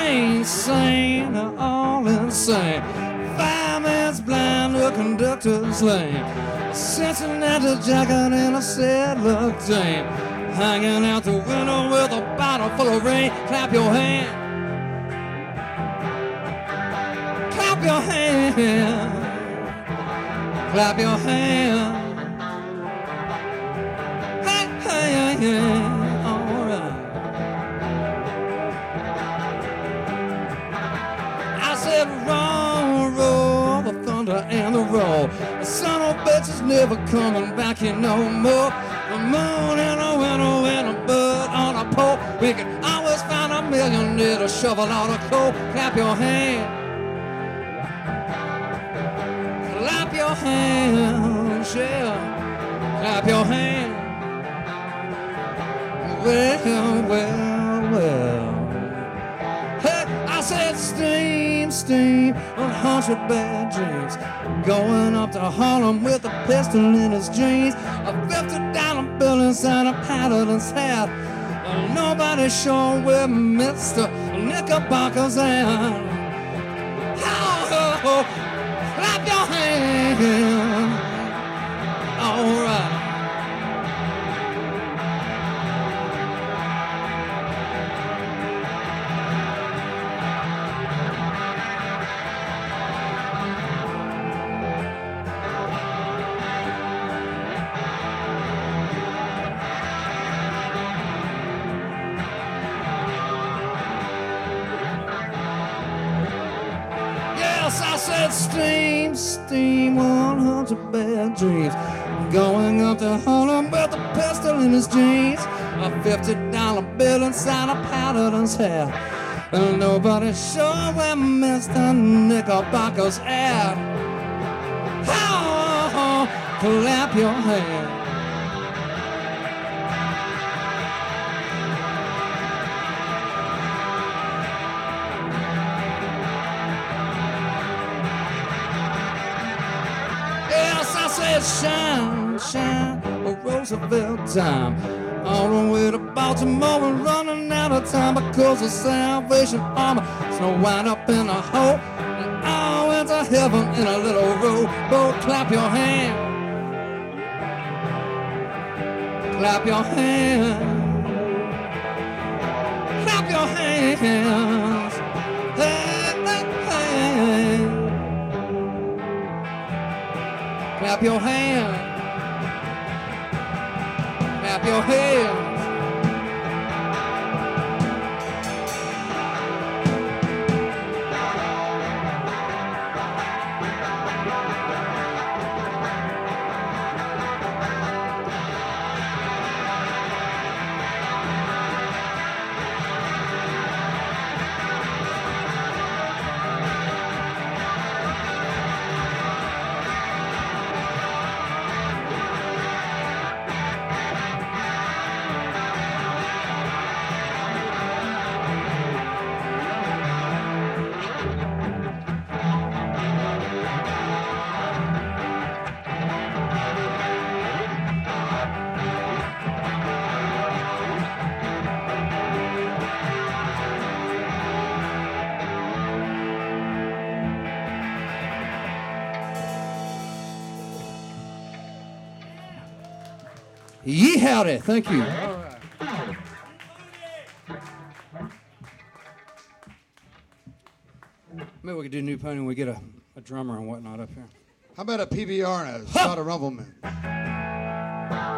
insane, all insane. Fireman's blind, the conductor's lame. Cincinnati jacket and a sailor dame, hanging out the window with a bottle full of rain. Clap your hand, clap your hand, clap your hand. Hey, hey, hey, all right. I said, roll, roll, the thunder and the roll. The son of a bitch is never coming back here no more. The moon and a window and a bird on a pole. We can always find a millionaire to shovel out a coal. Clap your hand, clap your hands, yeah. Clap your hand. Well, well, well. Hey, I said steam, steam, 100 bad dreams. Going up to Harlem with a pistol in his jeans. A $50 bill inside a paladin's hat. Nobody sure where Mr. Knickerbocker's at. Oh, clap your hand. All right. Yes, I said steam, steam, 100 bad dreams. Going up to Harlem with a pistol in his jeans. A $50 bill inside a paladin's hat. And nobody sure where Mr. Knickerbocker's at. Oh, clap your hand. Shine, shine, a Roosevelt time. All the way to Baltimore and running out of time because the Salvation Army is no wind up in a hole. And I went to heaven in a little rowboat. Clap your hand, clap your hand, clap your hands. Hey, hey, hey. Clap your hand, clap your hands. Yee howdy, thank you. Maybe we could do New Pony when we get a drummer and whatnot up here. How about a PBR and a shot of Rumpleman?